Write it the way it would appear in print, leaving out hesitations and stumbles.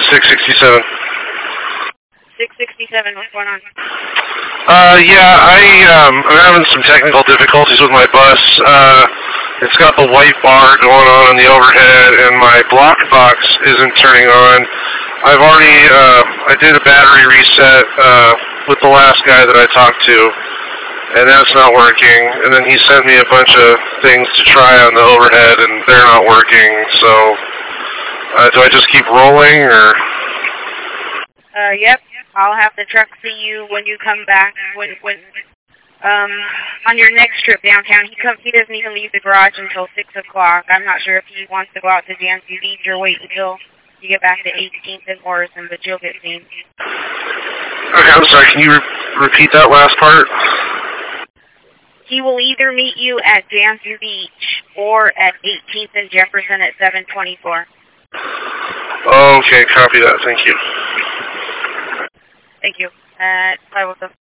667. 667, what's going on? Yeah, I'm having some technical difficulties with my bus. It's got the white bar going on in the overhead, and my block box isn't turning on. I've already, I did a battery reset with the last guy that I talked to, and that's not working. And then he sent me a bunch of things to try on the overhead, and they're not working. So, do I just keep rolling, or? Yep. I'll have the truck see you when you come back. On your next trip downtown, he doesn't even leave the garage until 6 o'clock. I'm not sure if he wants to go out to Jancy Beach or wait until you get back to 18th and Morrison, but you'll get seen. Okay, I'm sorry. Can you repeat that last part? He will either meet you at Jancy Beach or at 18th and Jefferson at 7:24. Okay, copy that. Thank you. Thank you. Bye, Wilson.